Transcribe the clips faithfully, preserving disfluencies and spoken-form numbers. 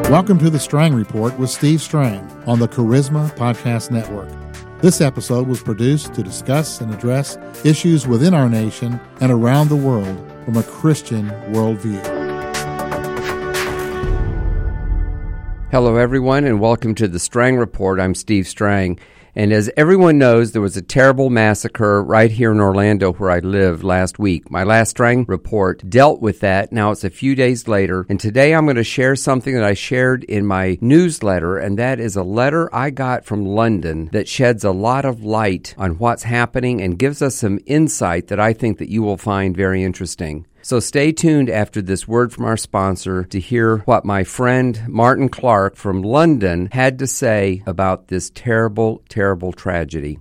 Welcome to the Strang Report with Steve Strang on the Charisma Podcast Network. This episode was produced to discuss and address issues within our nation and around the world from a Christian worldview. Hello, everyone, and welcome to the Strang Report. I'm Steve Strang. And as everyone knows, there was a terrible massacre right here in Orlando where I live last week. My last Strang Report dealt with that. Now it's a few days later, and today I'm going to share something that I shared in my newsletter, and that is a letter I got from London that sheds a lot of light on what's happening and gives us some insight that I think that you will find very interesting. So stay tuned after this word from our sponsor to hear what my friend Martin Clark from London had to say about this terrible, terrible tragedy.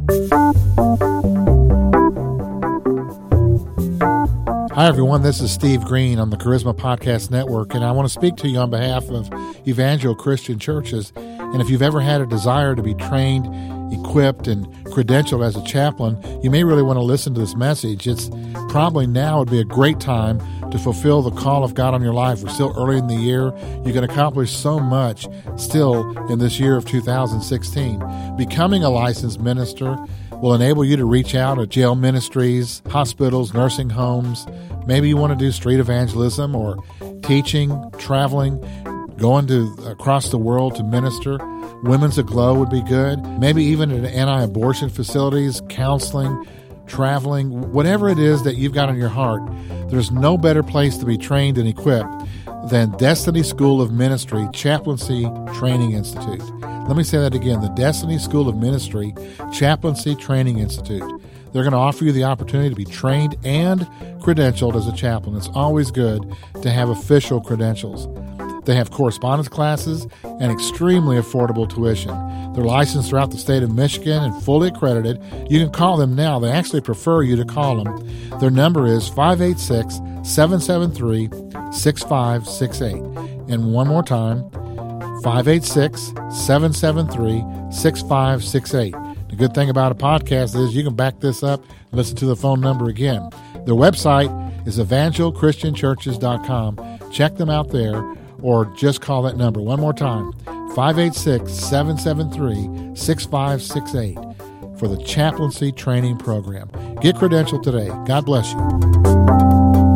Hi, everyone. This is Steve Green on the Charisma Podcast Network, and I want to speak to you on behalf of Evangel Christian Churches. And if you've ever had a desire to be trained, equipped, and credentialed as a chaplain, you may really want to listen to this message. It's probably now would be a great time to fulfill the call of God on your life. We're still early in the year. You can accomplish so much still in this year of two thousand sixteen. Becoming a licensed minister will enable you to reach out at jail ministries, hospitals, nursing homes. Maybe you want to do street evangelism or teaching, traveling, going to across the world to minister. Women's Aglow would be good. Maybe even at anti-abortion facilities, counseling, traveling, whatever it is that you've got on your heart. There's no better place to be trained and equipped than Destiny School of Ministry Chaplaincy Training Institute. Let me say that again, the Destiny School of Ministry Chaplaincy Training Institute. They're going to offer you the opportunity to be trained and credentialed as a chaplain. It's always good to have official credentials. They have correspondence classes and extremely affordable tuition. They're licensed throughout the state of Michigan and fully accredited. You can call them now. They actually prefer you to call them. Their number is five eight six, seven seven three, six five six eight. And one more time, five eight six, seven seven three, six five six eight. The good thing about a podcast is you can back this up and listen to the phone number again. Their website is evangel christian churches dot com. Check them out there, or just call that number one more time, five eight six, seven seven three, six five six eight for the Chaplaincy Training Program. Get credentialed today. God bless you.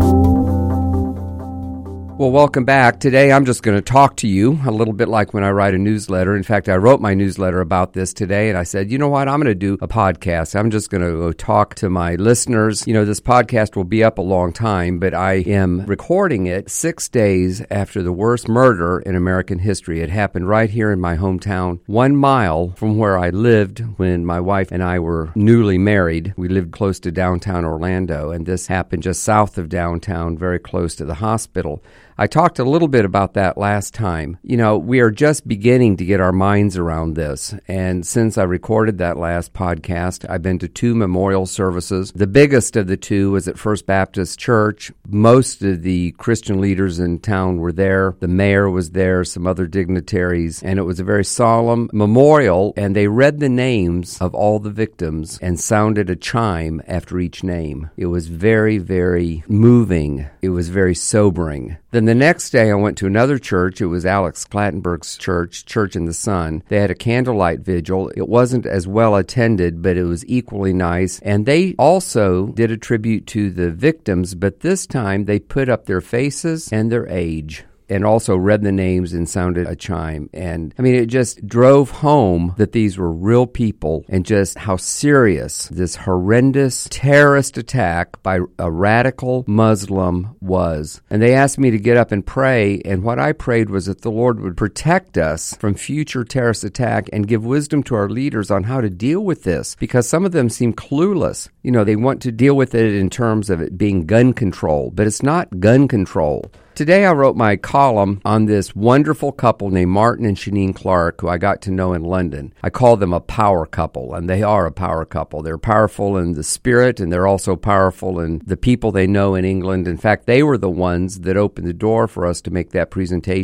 Well, welcome back. Today I'm just going to talk to you a little bit like when I write a newsletter. In fact, I wrote my newsletter about this today, and I said, you know what, I'm going to do a podcast. I'm just going to go talk to my listeners. You know, this podcast will be up a long time, but I am recording it six days after the worst murder in American history. It happened right here in my hometown, one mile from where I lived when my wife and I were newly married. We lived close to downtown Orlando, and this happened just south of downtown, very close to the hospital. I talked a little bit about that last time. You know, we are just beginning to get our minds around this. And since I recorded that last podcast, I've been to two memorial services. The biggest of the two was at First Baptist Church. Most of the Christian leaders in town were there. The mayor was there, some other dignitaries. And it was a very solemn memorial. And they read the names of all the victims and sounded a chime after each name. It was very, very moving. It was very sobering. Then the next day I went to another church. It was Alex Clattenburg's church, Church in the Sun. They had a candlelight vigil. It wasn't as well attended, but it was equally nice. And they also did a tribute to the victims, but this time they put up their faces and their age, and also read the names and sounded a chime. And, I mean, it just drove home that these were real people and just how serious this horrendous terrorist attack by a radical Muslim was. And they asked me to get up and pray, and what I prayed was that the Lord would protect us from future terrorist attack and give wisdom to our leaders on how to deal with this, because some of them seem clueless. You know, they want to deal with it in terms of it being gun control, but it's not gun control. Today I wrote my column on this wonderful couple named Martin and Shanine Clark, who I got to know in London. I call them a power couple, and they are a power couple. They're powerful in the spirit, and they're also powerful in the people they know in England. In fact, they were the ones that opened the door for us to make that presentation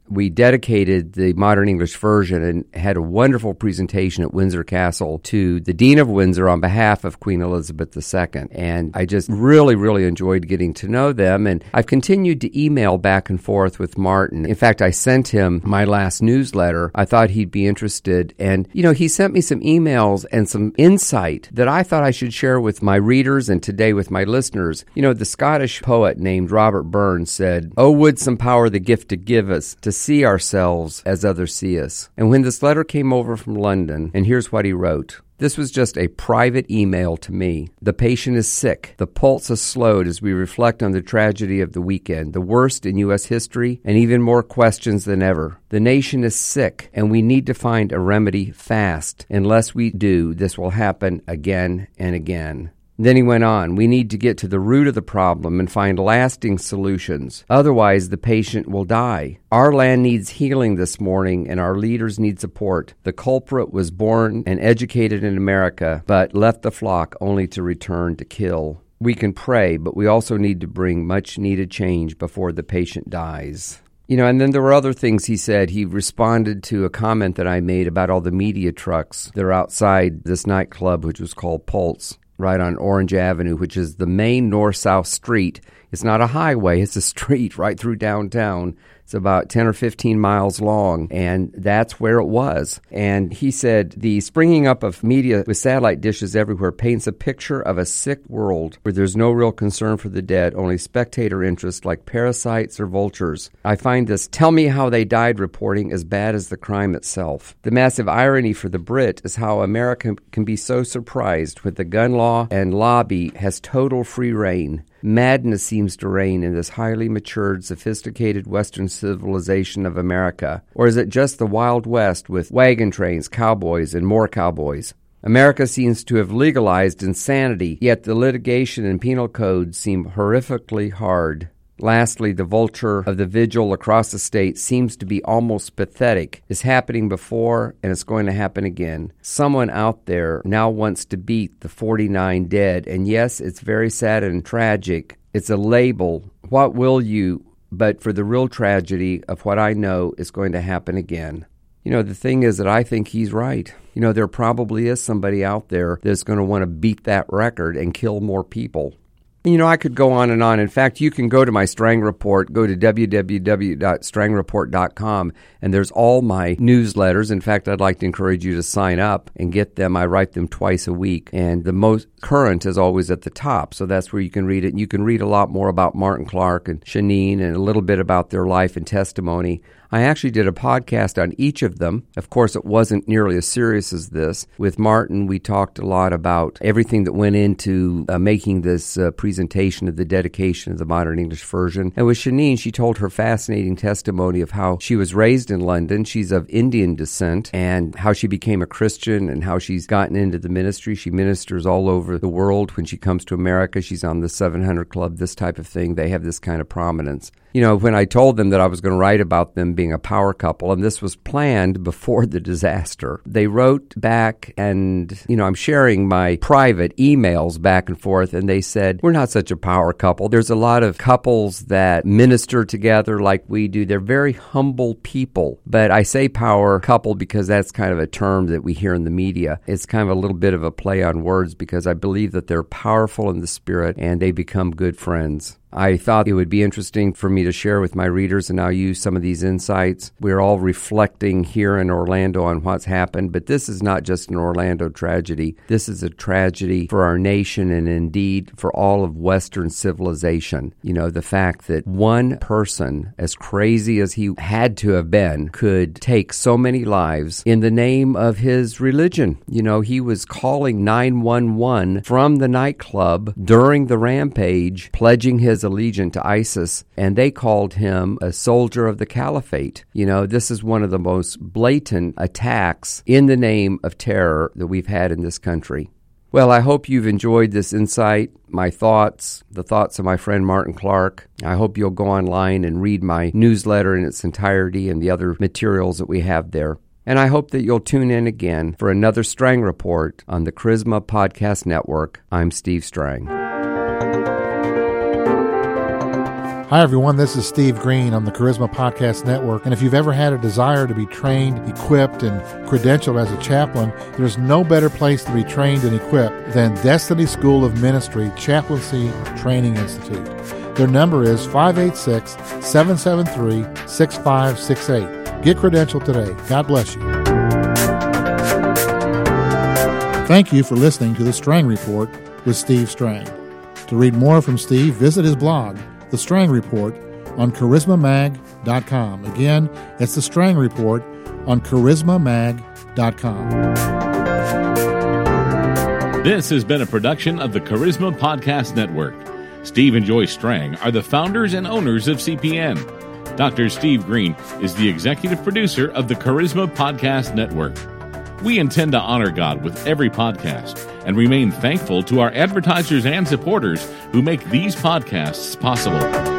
we dedicated the Modern English Version and had a wonderful presentation at Windsor Castle to the Dean of Windsor on behalf of Queen Elizabeth the Second. And I just really, really enjoyed getting to know them. And I've continued to email back and forth with Martin. In fact, I sent him my last newsletter. I thought he'd be interested. And, you know, he sent me some emails and some insight that I thought I should share with my readers and today with my listeners. You know, the Scottish poet named Robert Burns said, "Oh, would some power the gift to give us, to see ourselves as others see us." And when this letter came over from London, and here's what he wrote. This was just a private email to me. "The patient is sick. The pulse has slowed as we reflect on the tragedy of the weekend, the worst in U S history, and even more questions than ever. The nation is sick, and we need to find a remedy fast. Unless we do, this will happen again and again." Then he went on, "We need to get to the root of the problem and find lasting solutions. Otherwise, the patient will die. Our land needs healing this morning, and our leaders need support. The culprit was born and educated in America, but left the flock only to return to kill. We can pray, but we also need to bring much-needed change before the patient dies." You know, and then there were other things he said. He responded to a comment that I made about all the media trucks that are outside this nightclub, which was called Pulse, right on Orange Avenue, which is the main north-south street. It's not a highway, it's a street right through downtown. It's about ten or fifteen miles long, and that's where it was. And he said, "The springing up of media with satellite dishes everywhere paints a picture of a sick world where there's no real concern for the dead, only spectator interest like parasites or vultures. I find this tell me how they died reporting as bad as the crime itself. The massive irony for the Brit is how America can be so surprised when the gun law and lobby has total free reign. Madness seems to reign in this highly matured, sophisticated Western civilization of America. Or is it just the Wild West with wagon trains, cowboys, and more cowboys? America seems to have legalized insanity, yet the litigation and penal codes seem horrifically hard. Lastly, the vulture of the vigil across the state seems to be almost pathetic. It's happening before, and it's going to happen again. Someone out there now wants to beat the forty-nine dead, and yes, it's very sad and tragic. It's a label. What will you, but for the real tragedy of what I know is going to happen again." You know, the thing is that I think he's right. You know, there probably is somebody out there that's going to want to beat that record and kill more people. You know, I could go on and on. In fact, you can go to my Strang Report, go to w w w dot strang report dot com, and there's all my newsletters. In fact, I'd like to encourage you to sign up and get them. I write them twice a week, and the most current is always at the top, so that's where you can read it. And you can read a lot more about Martin Clark and Shanine and a little bit about their life and testimony. I actually did a podcast on each of them. Of course, it wasn't nearly as serious as this. With Martin, we talked a lot about everything that went into uh, making this uh, presentation of the dedication of the Modern English Version. And with Shanine, she told her fascinating testimony of how she was raised in London. She's of Indian descent, and how she became a Christian and how she's gotten into the ministry. She ministers all over the world. When she comes to America, she's on the seven hundred Club, this type of thing. They have this kind of prominence. You know, when I told them that I was going to write about them being a power couple, and this was planned before the disaster, they wrote back, and, you know, I'm sharing my private emails back and forth, and they said, "We're not such a power couple. There's a lot of couples that minister together like we do. They're very humble people." But I say power couple because that's kind of a term that we hear in the media. It's kind of a little bit of a play on words because I believe that they're powerful in the spirit and they become good friends. I thought it would be interesting for me to share with my readers, and I'll use some of these insights. We're all reflecting here in Orlando on what's happened, but this is not just an Orlando tragedy. This is a tragedy for our nation and indeed for all of Western civilization. You know, the fact that one person, as crazy as he had to have been, could take so many lives in the name of his religion. You know, he was calling nine one one from the nightclub during the rampage, pledging his allegiance to ISIS, and they called him a soldier of the caliphate. You know, this is one of the most blatant attacks in the name of terror that we've had in this country. Well, I hope you've enjoyed this insight, my thoughts, the thoughts of my friend Martin Clark. I hope you'll go online and read my newsletter in its entirety and the other materials that we have there. And I hope that you'll tune in again for another Strang Report on the Charisma Podcast Network. I'm Steve Strang. Hi, everyone. This is Steve Green on the Charisma Podcast Network. And if you've ever had a desire to be trained, equipped, and credentialed as a chaplain, there's no better place to be trained and equipped than Destiny School of Ministry Chaplaincy Training Institute. Their number is five eight six, seven seven three, six five six eight. Get credentialed today. God bless you. Thank you for listening to The Strang Report with Steve Strang. To read more from Steve, visit his blog, The Strang Report, on charisma mag dot com. Again, it's The Strang Report on charisma mag dot com. This has been a production of the Charisma Podcast Network. Steve and Joy Strang are the founders and owners of C P N. Doctor Steve Green is the executive producer of the Charisma Podcast Network. We intend to honor God with every podcast and remain thankful to our advertisers and supporters who make these podcasts possible.